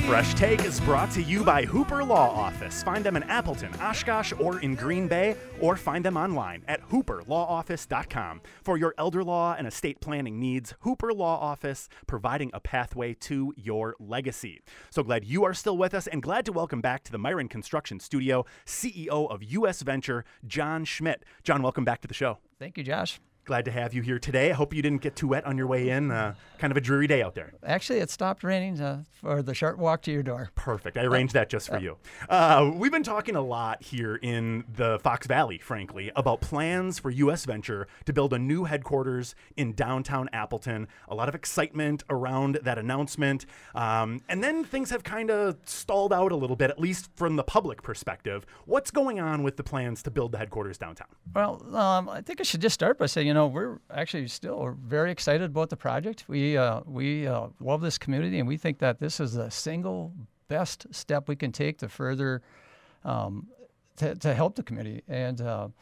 Fresh Take is brought to you by Hooper Law Office. Find them in Appleton, Oshkosh, or in Green Bay, or find them online at hooperlawoffice.com. For your elder law and estate planning needs, Hooper Law Office, providing a pathway to your legacy. So glad you are still with us, and glad to welcome back to the Myron Construction Studio, CEO of US Venture, John Schmidt. John, welcome back to the show. Thank you, Josh. Glad to have you here today. I hope you didn't get too wet on your way in. Kind of a dreary day out there. Actually, it stopped raining for the short walk to your door. Perfect. I arranged that just for you. We've been talking a lot here in the Fox Valley, frankly, about plans for US Venture to build a new headquarters in downtown Appleton. A lot of excitement around that announcement. And then things have kind of stalled out a little bit, at least from the public perspective. What's going on with the plans to build the headquarters downtown? Well, I think I should just start by saying, we're actually still very excited about the project. We love this community, and we think that this is the single best step we can take to further to help the community. And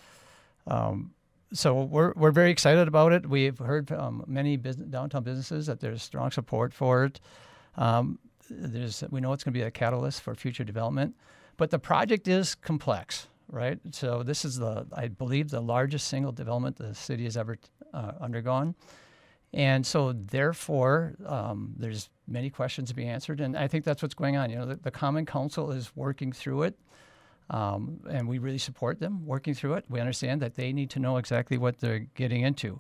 so we're very excited about it. We've heard from many downtown businesses that there's strong support for it. We know it's going to be a catalyst for future development, but the project is complex. Right. So this is I believe, the largest single development the city has ever undergone. And so therefore, there's many questions to be answered. And I think that's what's going on. The Common Council is working through it. And we really support them working through it. We understand that they need to know exactly what they're getting into.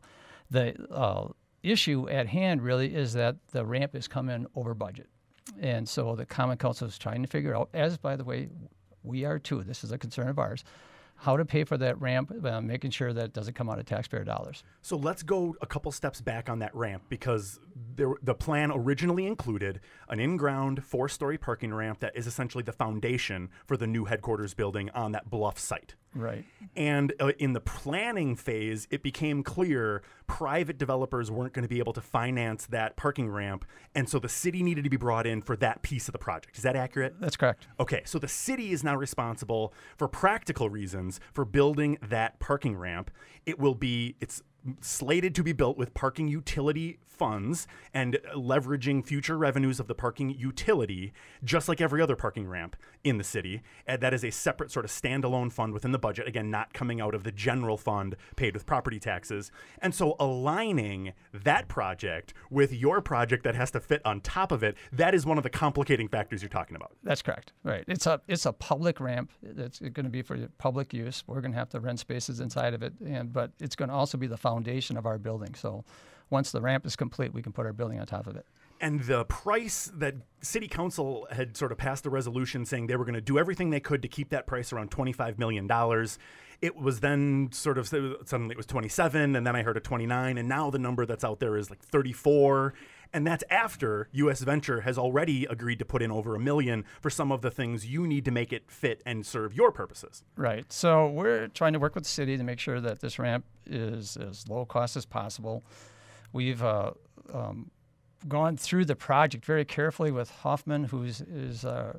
The issue at hand really is that the ramp is coming over budget. And so the Common Council is trying to figure out, as by the way, we are too, this is a concern of ours, how to pay for that ramp, making sure that it doesn't come out of taxpayer dollars. So let's go a couple steps back on that ramp, because the plan originally included an in-ground 4-story parking ramp that is essentially the foundation for the new headquarters building on that bluff site. Right. And in the planning phase, it became clear private developers weren't going to be able to finance that parking ramp, and so the city needed to be brought in for that piece of the project. Is that accurate? That's correct. Okay, so the city is now responsible for practical reasons for building that parking ramp. It's slated to be built with parking utility funds and leveraging future revenues of the parking utility, just like every other parking ramp in the city. And that is a separate sort of standalone fund within the budget, again, not coming out of the general fund paid with property taxes. And so aligning that project with your project that has to fit on top of it, that is one of the complicating factors you're talking about. That's correct. Right. It's a public ramp. It's going to be for public use. We're going to have to rent spaces inside of it, but it's going to also be the foundation of our building. So once the ramp is complete, we can put our building on top of it. And the price that City Council had sort of passed a resolution saying they were going to do everything they could to keep that price around $25 million. It was then sort of suddenly it was 27, and then I heard a 29, and now the number that's out there is like 34. And that's after US Venture has already agreed to put in over $1 million for some of the things you need to make it fit and serve your purposes. Right. So we're trying to work with the city to make sure that this ramp is as low cost as possible. We've gone through the project very carefully with Hoffman, who is the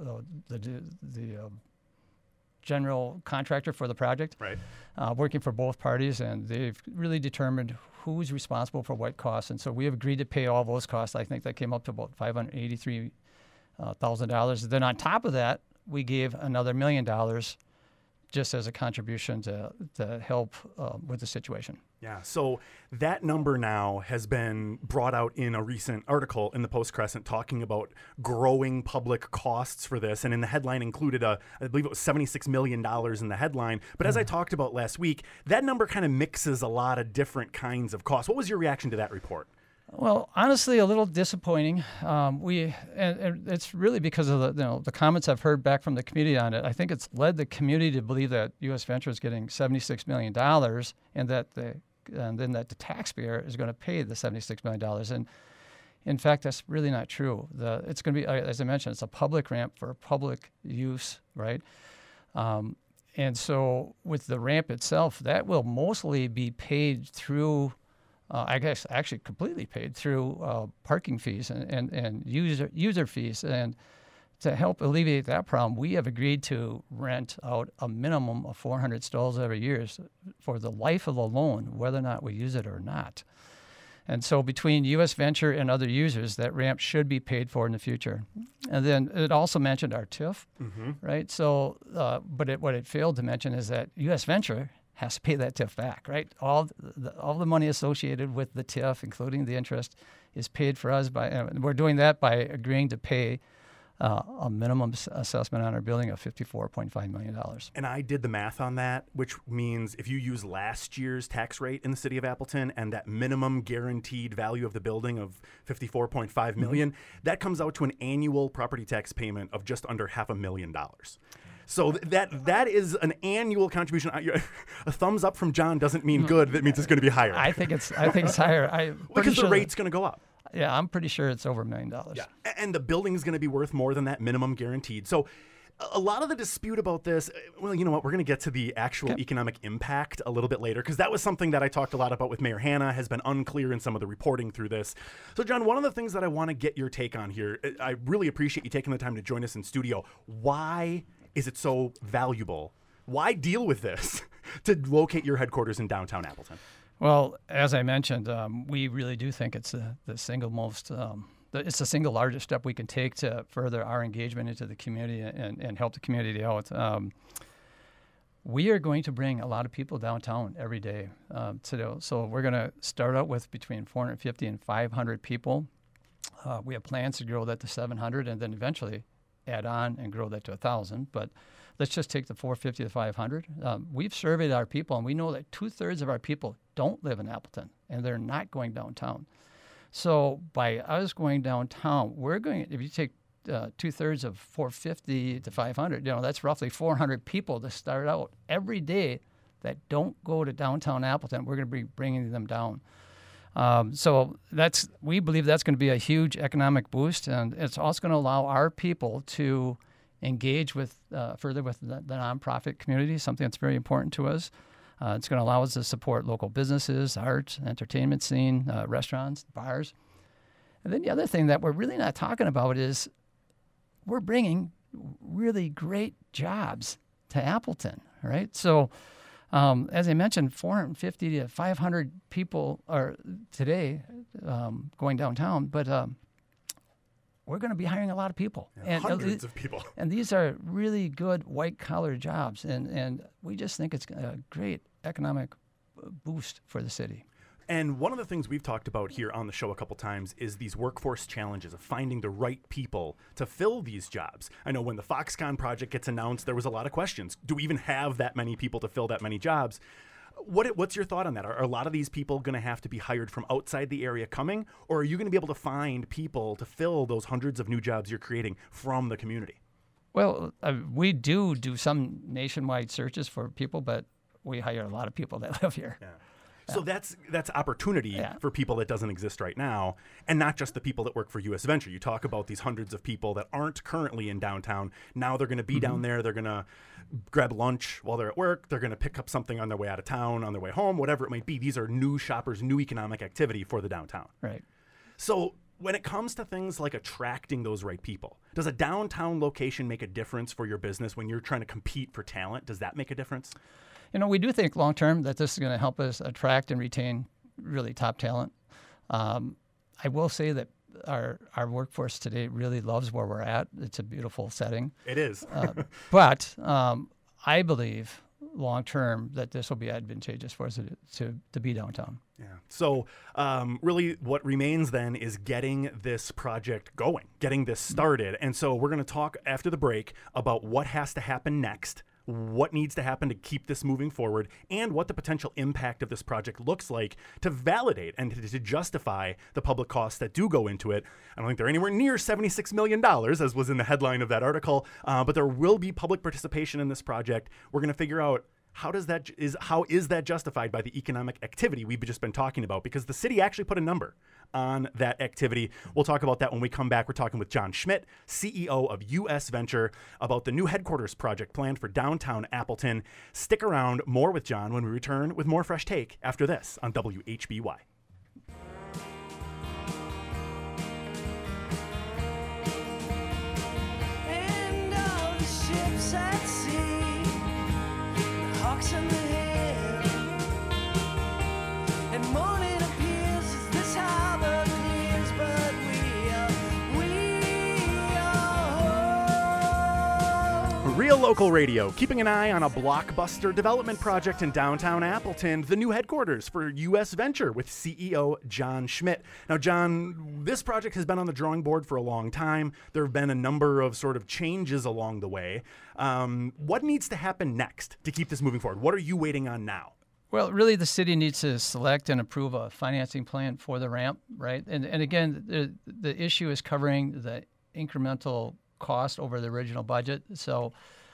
general contractor for the project, right? Working for both parties, and they've really determined who's responsible for what costs. And so we have agreed to pay all those costs. I think that came up to about $583,000. Then on top of that, we gave another $1 million just as a contribution to help with the situation. Yeah, so that number now has been brought out in a recent article in the Post-Crescent talking about growing public costs for this. And in the headline included, I believe it was $76 million in the headline. But as I talked about last week, that number kind of mixes a lot of different kinds of costs. What was your reaction to that report? Well, honestly, a little disappointing. And it's really because of the comments I've heard back from the community on it. I think it's led the community to believe that US Venture is getting $76 million, and then that the taxpayer is going to pay the $76 million. And in fact, that's really not true. It's going to be, as I mentioned, it's a public ramp for public use, right? And so with the ramp itself, that will mostly be paid through I guess actually completely paid through parking fees and user fees. And to help alleviate that problem, we have agreed to rent out a minimum of 400 stalls every year for the life of the loan, whether or not we use it or not. And so between U.S. Venture and other users, that ramp should be paid for in the future. And then it also mentioned our TIF, right? So, what it failed to mention is that U.S. Venture has to pay that TIF back, right? All the money associated with the TIF, including the interest, is paid for us by, and we're doing that by agreeing to pay a minimum assessment on our building of $54.5 million. And I did the math on that, which means if you use last year's tax rate in the city of Appleton and that minimum guaranteed value of the building of $54.5 million, that comes out to an annual property tax payment of just under $500,000. So that is an annual contribution. A thumbs up from John doesn't mean good. That means it's going to be higher. I think it's higher. Because the rate's going to go up. Yeah, I'm pretty sure it's over $1 million. Yeah, and the building is going to be worth more than that minimum guaranteed. So a lot of the dispute about this, well, you know what? We're going to get to the actual economic impact a little bit later, because that was something that I talked a lot about with Mayor Hanna, has been unclear in some of the reporting through this. So, John, one of the things that I want to get your take on here, I really appreciate you taking the time to join us in studio. Why is it so valuable? Why deal with this to locate your headquarters in downtown Appleton? Well, as I mentioned, we really do think it's the single most, it's the single largest step we can take to further our engagement into the community and help the community out. We are going to bring a lot of people downtown every day. So we're going to start out with between 450 and 500 people. We have plans to grow that to 700 and then eventually add on and grow that to 1,000. But let's just take the 450 to 500. We've surveyed our people, and we know that 2/3 of our people don't live in Appleton, and they're not going downtown. So by us going downtown, we're going, if you take 2/3 of 450 to 500, that's roughly 400 people to start out every day that don't go to downtown Appleton. We're going to be bringing them down. So we believe that's going to be a huge economic boost, and it's also going to allow our people to engage with further with the nonprofit community, something that's very important to us. It's going to allow us to support local businesses, art, entertainment scene, restaurants, bars. And then the other thing that we're really not talking about is we're bringing really great jobs to Appleton, right? So as I mentioned, 450 to 500 people are today going downtown, but we're going to be hiring a lot lot of people. And hundreds of people. And these are really good white-collar jobs, and we just think it's a great economic boost for the city. And one of the things we've talked about here on the show a couple times is these workforce challenges of finding the right people to fill these jobs. I know when the Foxconn project gets announced, there was a lot of questions. Do we even have that many people to fill that many jobs? What's your thought on that? Are a lot of these people going to have to be hired from outside the area coming, or are you going to be able to find people to fill those hundreds of new jobs you're creating from the community? Well, we do some nationwide searches for people, but we hire a lot of people that live here. Yeah. So that's opportunity for people that doesn't exist right now, and not just the people that work for U.S. Venture. You talk about these hundreds of people that aren't currently in downtown. Now they're going to be down there. They're going to grab lunch while they're at work. They're going to pick up something on their way out of town, on their way home, whatever it might be. These are new shoppers, new economic activity for the downtown. Right. So when it comes to things like attracting those right people, does a downtown location make a difference for your business when you're trying to compete for talent? Does that make a difference? We do think long-term that this is going to help us attract and retain really top talent. I will say that our workforce today really loves where we're at. It's a beautiful setting. It is. But I believe long-term that this will be advantageous for us to be downtown. Yeah. So really what remains then is getting this project going, getting this started. And so we're going to talk after the break about what has to happen next, what needs to happen to keep this moving forward, and what the potential impact of this project looks like to validate and to justify the public costs that do go into it. I don't think they're anywhere near $76 million, as was in the headline of that article, but there will be public participation in this project. We're going to figure out how is that justified by the economic activity we've just been talking about? Because the city actually put a number on that activity. We'll talk about that when we come back. We're talking with John Schmidt, CEO of U.S. Venture, about the new headquarters project planned for downtown Appleton. Stick around. More with John when we return with more Fresh Take after this on WHBY. And all the ships at sea, the hawks in the air, and morning appears. Is this how Real Local Radio, keeping an eye on a blockbuster development project in downtown Appleton, the new headquarters for U.S. Venture with CEO John Schmidt. Now, John, this project has been on the drawing board for a long time. There have been a number of sort of changes along the way. What needs to happen next to keep this moving forward? What are you waiting on now? Well, really, the city needs to select and approve a financing plan for the ramp, right? And again, the issue is covering the incremental cost over the original budget. So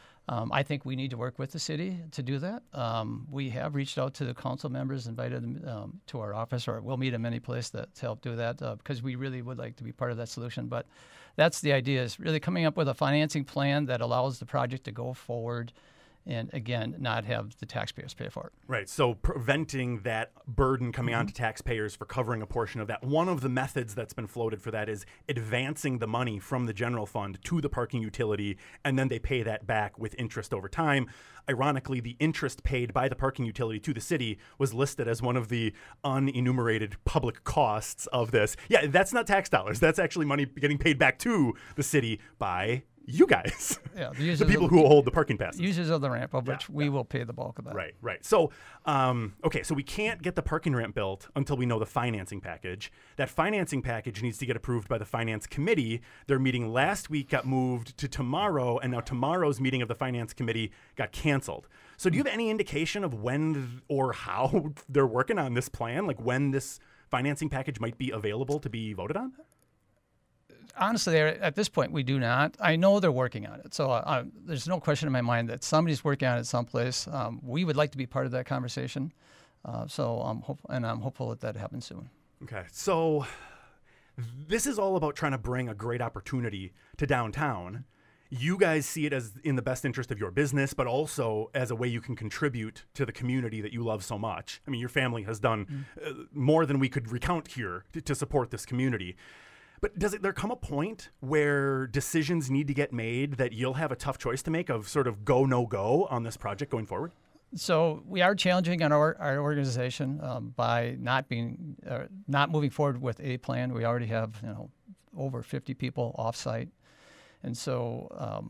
I think we need to work with the city to do that. We have reached out to the council members, invited them to our office, or we'll meet them any place to help do that because we really would like to be part of that solution. But that's the idea, is really coming up with a financing plan that allows the project to go forward and, again, not have the taxpayers pay for it. Right, so preventing that burden coming onto taxpayers for covering a portion of that. One of the methods that's been floated for that is advancing the money from the general fund to the parking utility, and then they pay that back with interest over time. Ironically, the interest paid by the parking utility to the city was listed as one of the unenumerated public costs of this. Yeah, that's not tax dollars. That's actually money getting paid back to the city by you guys, Yeah, the people who hold the parking passes. Users of the ramp, of which we will pay the bulk of that. Right. So, okay, so we can't get the parking ramp built until we know the financing package. That financing package needs to get approved by the finance committee. Their meeting last week got moved to tomorrow, and now tomorrow's meeting of the finance committee got canceled. So do you have any indication of when or how they're working on this plan, like when this financing package might be available to be voted on? Honestly, at this point, we do not. I know they're working on it. So there's no question in my mind that somebody's working on it someplace. We would like to be part of that conversation. So I'm hopeful that happens soon. Okay. So this is all about trying to bring a great opportunity to downtown. You guys see it as in the best interest of your business, but also as a way you can contribute to the community that you love so much. I mean, your family has done more than we could recount here to support this community. But does there come a point where decisions need to get made that you'll have a tough choice to make of sort of go, no go on this project going forward? So we are challenging our organization by not moving forward with a plan. We already have over 50 people offsite, and so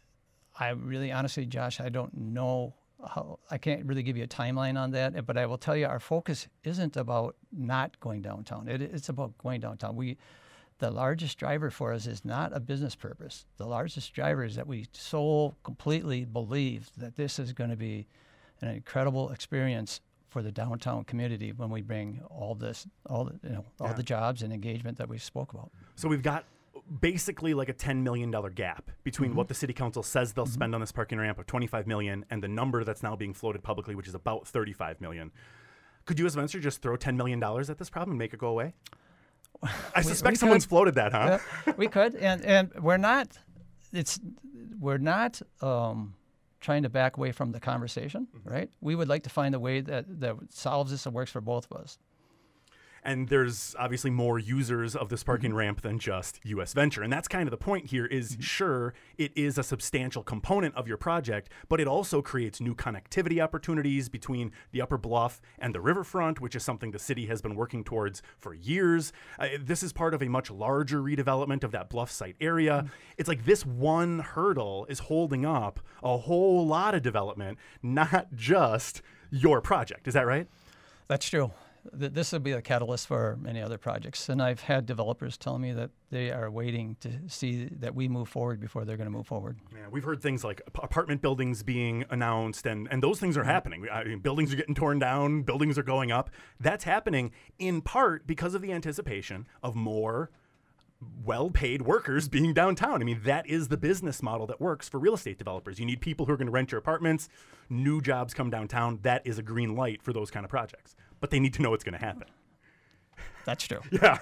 I really honestly, Josh, I don't know how. I can't really give you a timeline on that. But I will tell you, our focus isn't about not going downtown. It's about going downtown. The largest driver for us is not a business purpose. The largest driver is that we so completely believe that this is going to be an incredible experience for the downtown community when we bring all the jobs and engagement that we spoke about. So we've got basically like a $10 million gap between what the city council says they'll spend on this parking ramp of $25 million and the number that's now being floated publicly, which is about $35 million. Could U.S. Venture just throw $10 million at this problem and make it go away? I suspect someone's floated that, huh? We could, and we're not. We're not trying to back away from the conversation, right? We would like to find a way that solves this and works for both of us. And there's obviously more users of this parking ramp than just U.S. Venture. And that's kind of the point here is, sure, it is a substantial component of your project, but it also creates new connectivity opportunities between the Upper Bluff and the riverfront, which is something the city has been working towards for years. This is part of a much larger redevelopment of that Bluff site area. It's like this one hurdle is holding up a whole lot of development, not just your project. Is that right? That's true. This will be a catalyst for many other projects. And I've had developers tell me that they are waiting to see that we move forward before they're going to move forward. Yeah, we've heard things like apartment buildings being announced, and those things are happening. I mean, buildings are getting torn down, buildings are going up. That's happening in part because of the anticipation of more well-paid workers being downtown. I mean, that is the business model that works for real estate developers. You need people who are going to rent your apartments. New jobs come downtown. That is a green light for those kind of projects. But they need to know it's going to happen. That's true. Yeah.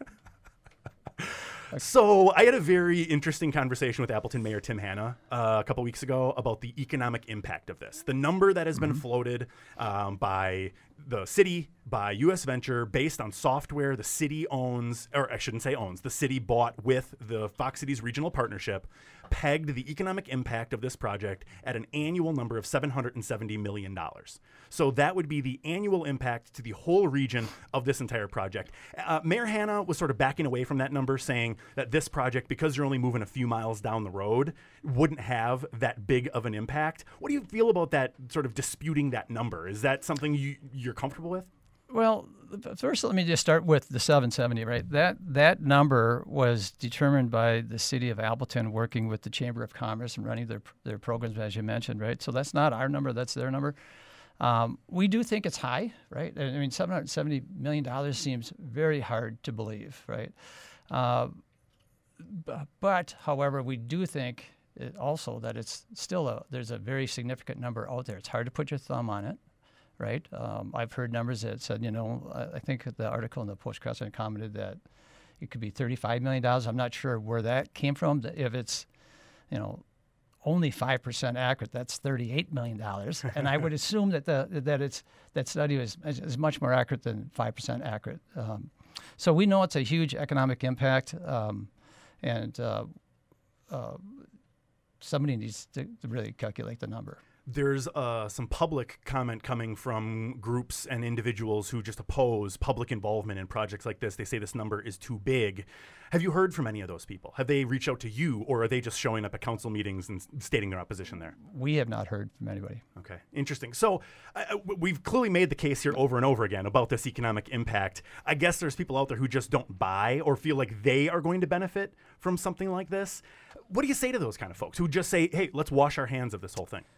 Okay. So I had a very interesting conversation with Appleton Mayor Tim Hanna a couple weeks ago about the economic impact of this. The number that has been floated by the city by U.S. Venture based on software the city owns, or I shouldn't say owns, the city bought with the Fox Cities Regional Partnership, pegged the economic impact of this project at an annual number of $770 million. So that would be the annual impact to the whole region of this entire project. Mayor Hanna was sort of backing away from that number, saying that this project, because you're only moving a few miles down the road, wouldn't have that big of an impact. What do you feel about that, sort of disputing that number? Is that something you're comfortable with? Well, first, let me just start with the 770, right? That number was determined by the city of Appleton working with the Chamber of Commerce and running their programs, as you mentioned, right? So that's not our number, that's their number. We do think it's high, right? I mean, $770 million seems very hard to believe, right? But, however, we do think also that it's still there's a very significant number out there. It's hard to put your thumb on it. Right. I've heard numbers that said, I think the article in the Post-Crescent commented that it could be $35 million. I'm not sure where that came from. If it's, only 5% accurate, that's $38 million. And I would assume that that study is much more accurate than 5% accurate. So we know it's a huge economic impact, and somebody needs to really calculate the number. There's some public comment coming from groups and individuals who just oppose public involvement in projects like this. They say this number is too big. Have you heard from any of those people? Have they reached out to you, or are they just showing up at council meetings and stating their opposition there? We have not heard from anybody. Okay, interesting. So we've clearly made the case here over and over again about this economic impact. I guess there's people out there who just don't buy or feel like they are going to benefit from something like this. What do you say to those kind of folks who just say, hey, let's wash our hands of this whole thing?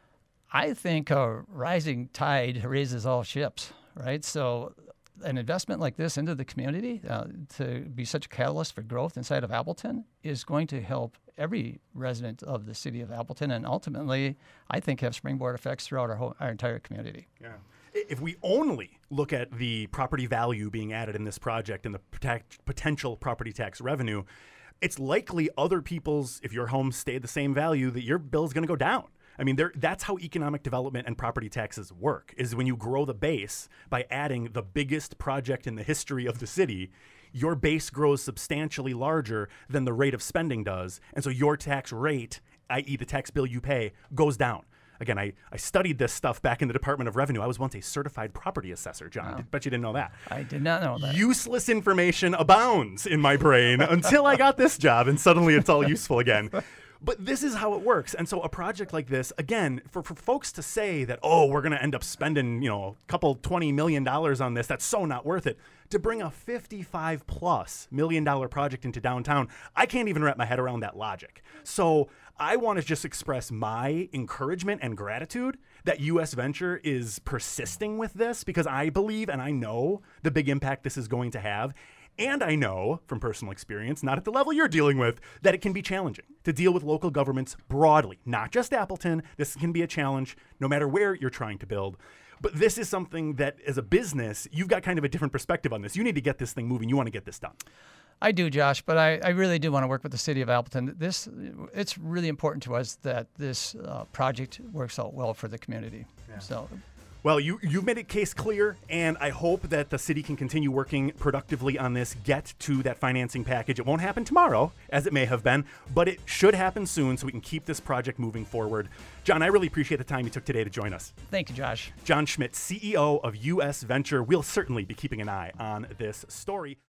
I think a rising tide raises all ships, right? So an investment like this into the community to be such a catalyst for growth inside of Appleton is going to help every resident of the city of Appleton, and ultimately, I think, have springboard effects throughout our entire community. Yeah. If we only look at the property value being added in this project and the potential property tax revenue, it's likely other people's, if your home stayed the same value, that your bill's going to go down. I mean, that's how economic development and property taxes work, is when you grow the base by adding the biggest project in the history of the city, your base grows substantially larger than the rate of spending does. And so your tax rate, i.e. the tax bill you pay, goes down. Again, I studied this stuff back in the Department of Revenue. I was once a certified property assessor, John. Wow. Bet you didn't know that. I did not know that. Useless information abounds in my brain until I got this job, and suddenly it's all useful again. But this is how it works. And so a project like this, again, for folks to say that, oh, we're going to end up spending, a couple $20 million on this, that's so not worth it. To bring a $55+ million project into downtown, I can't even wrap my head around that logic. So I want to just express my encouragement and gratitude that U.S. Venture is persisting with this, because I believe and I know the big impact this is going to have. And I know from personal experience, not at the level you're dealing with, that it can be challenging to deal with local governments broadly, not just Appleton. This can be a challenge no matter where you're trying to build. But this is something that, as a business, you've got kind of a different perspective on this. You need to get this thing moving. You want to get this done. I do, Josh, but I really do want to work with the city of Appleton. It's really important to us that this project works out well for the community. Yeah. Well, you've made a case clear, and I hope that the city can continue working productively on this, get to that financing package. It won't happen tomorrow, as it may have been, but it should happen soon so we can keep this project moving forward. John, I really appreciate the time you took today to join us. Thank you, Josh. John Schmidt, CEO of U.S. Venture. We'll certainly be keeping an eye on this story.